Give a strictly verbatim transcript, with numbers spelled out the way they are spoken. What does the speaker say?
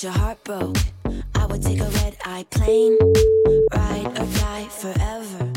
your heart broke, I would take a red-eye plane, ride or die forever.